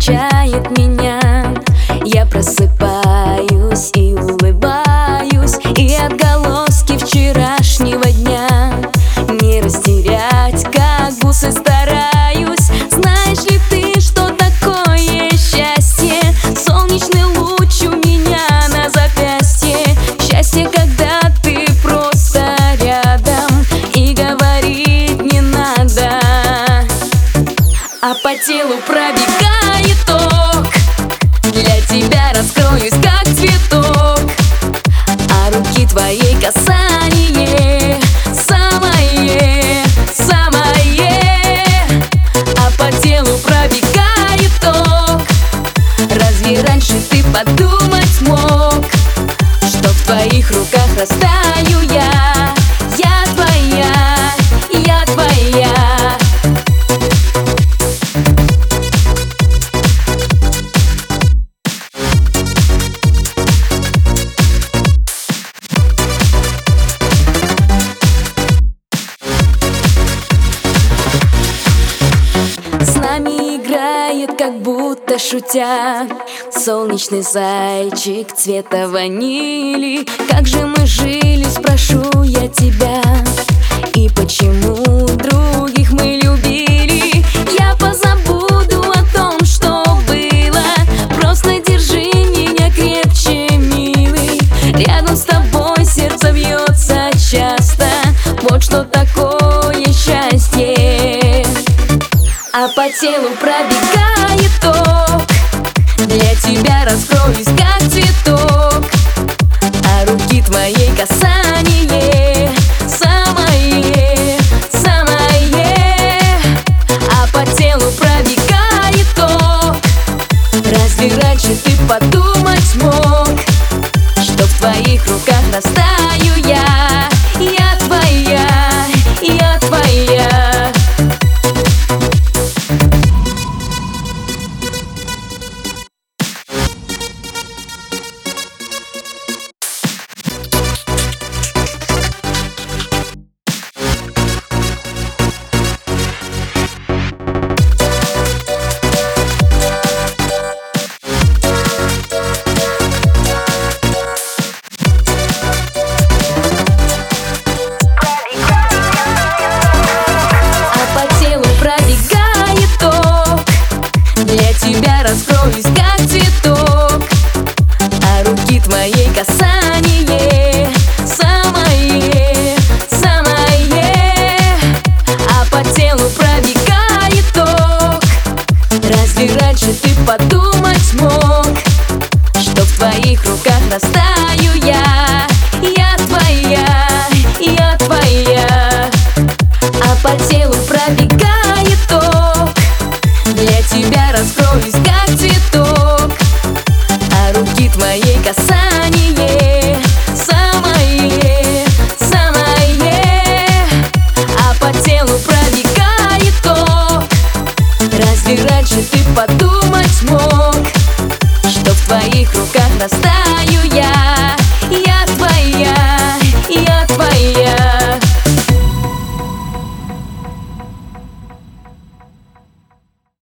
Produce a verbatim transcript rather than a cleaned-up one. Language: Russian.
встречает меня. Я просыпаюсь и улыбаюсь, и отголоски вчерашнего дня не растерять, как бусы стараюсь. Знаешь ли ты, что такое счастье? Солнечный луч у меня на запястье. Счастье, когда ты просто рядом и говорить не надо, а по телу пробегает ток. Для тебя раскроюсь, как цветок, а руки твоей касание самое, самое. А по телу пробегает ток. Разве раньше ты подумать мог, что в твоих руках растаю я? Я твоя, я твоя. С нами играет, как будто шутя, солнечный зайчик цвета ванили. Как же мы жили, спрошу я тебя, и почему других мы любили? Я позабуду о том, что было. Просто держи меня крепче, милый. Рядом с тобой сердце бьется часто. Вот что такое счастье. А по телу пробегает ток. Для тебя раскроюсь, как цветок, а руки твоей касание самое, самое. А по телу пробегает ток. Разве раньше ты подумать мог, что в твоих руках растаю я? Я твоя, я твоя. Раскроюсь, как цветок, а руки твоей касание самое, самое. А по телу пробегает ток. Разве раньше ты подумать мог, что в твоих руках растаю я? Я твоя, я твоя. А по телу пробегает ток. Для тебя раскроюсь, как цветок, а руки твоей касание